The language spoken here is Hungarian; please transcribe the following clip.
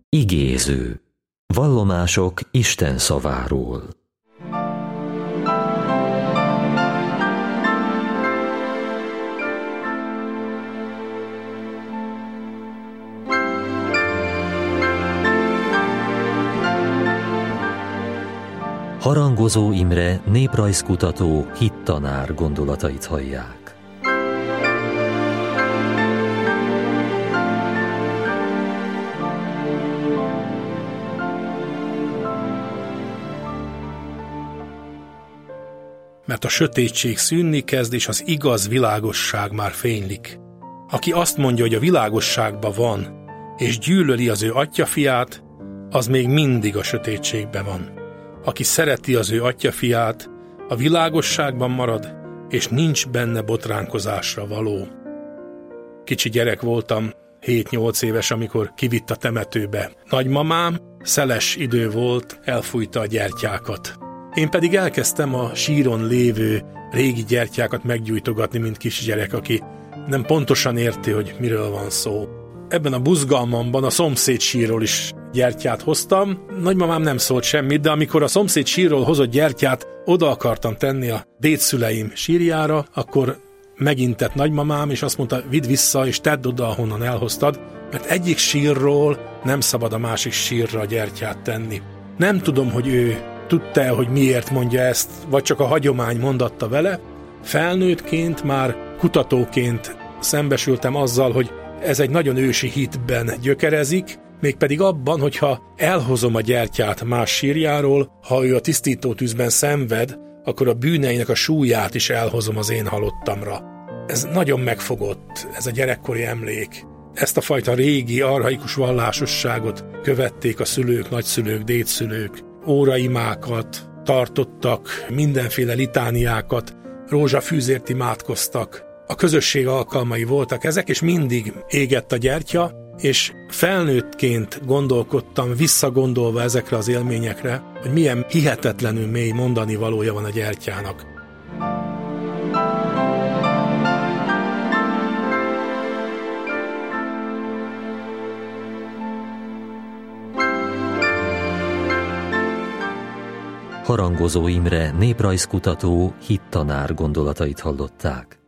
Igéző. Vallomások Isten szaváról. Harangozó Imre néprajzkutató, hittanár gondolatait hallják. Mert a sötétség szűnni kezd, és az igaz világosság már fénylik. Aki azt mondja, hogy a világosságban van, és gyűlöli az ő atyafiát, az még mindig a sötétségben van. Aki szereti az ő atyafiát, a világosságban marad, és nincs benne botránkozásra való. Kicsi gyerek voltam, 7-8 éves, amikor kivitt a temetőbe. Nagymamám, szeles idő volt, elfújta a gyertyákat. Én pedig elkezdtem a síron lévő régi gyertyákat meggyújtogatni, mint kisgyerek, aki nem pontosan érti, hogy miről van szó. Ebben a buzgalmamban a szomszéd sírról is gyertyát hoztam. Nagymamám nem szólt semmit, de amikor a szomszéd sírról hozott gyertyát oda akartam tenni a dédszüleim sírjára, akkor megintett nagymamám, és azt mondta, vidd vissza, és tedd oda, ahonnan elhoztad, mert egyik sírról nem szabad a másik sírra gyertyát tenni. Nem tudom, hogy ő tudta-e, hogy miért mondja ezt, vagy csak a hagyomány mondatta vele. Felnőttként, már kutatóként szembesültem azzal, hogy ez egy nagyon ősi hitben gyökerezik, mégpedig abban, hogyha elhozom a gyertyát más sírjáról, ha ő a tisztítótűzben szenved, akkor a bűneinek a súlyát is elhozom az én halottamra. Ez nagyon megfogott, ez a gyerekkori emlék. Ezt a fajta régi, archaikus vallásosságot követték a szülők, nagyszülők, dédszülők. Óraimákat tartottak, mindenféle litániákat, rózsafűzért imádkoztak. A közösség alkalmai voltak ezek, és mindig égett a gyertya, és felnőttként gondolkodtam, visszagondolva ezekre az élményekre, hogy milyen hihetetlenül mély mondani valója van a gyertyának. Harangozó Imre néprajzkutató, hittanár gondolatait hallották.